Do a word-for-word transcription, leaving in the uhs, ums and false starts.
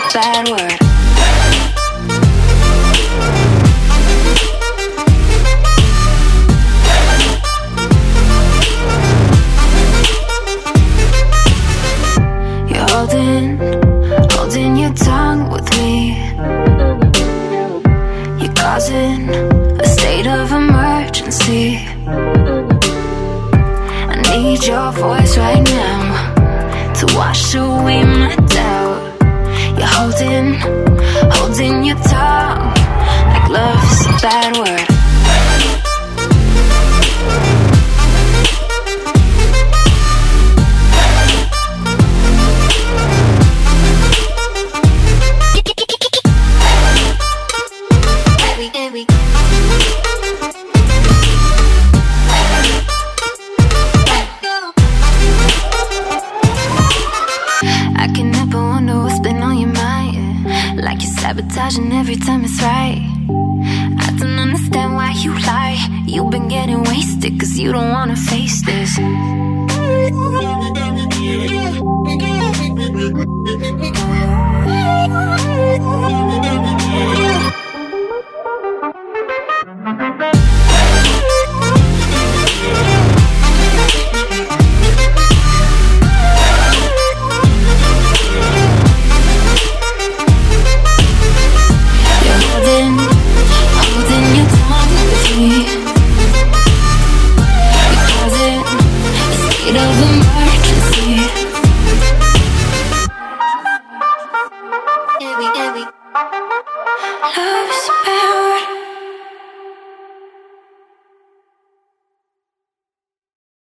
bad word. You're holding, holding your tongue with me. You're causing a state of emergency. I need your voice right now to wash away my doubt. You're holding, holding your tongue like love's a bad word. I can never wonder what's been on your mind. Like you're sabotaging every time it's right. I don't understand why you lie. You've been getting wasted cause you don't wanna face this. Love's a bad word.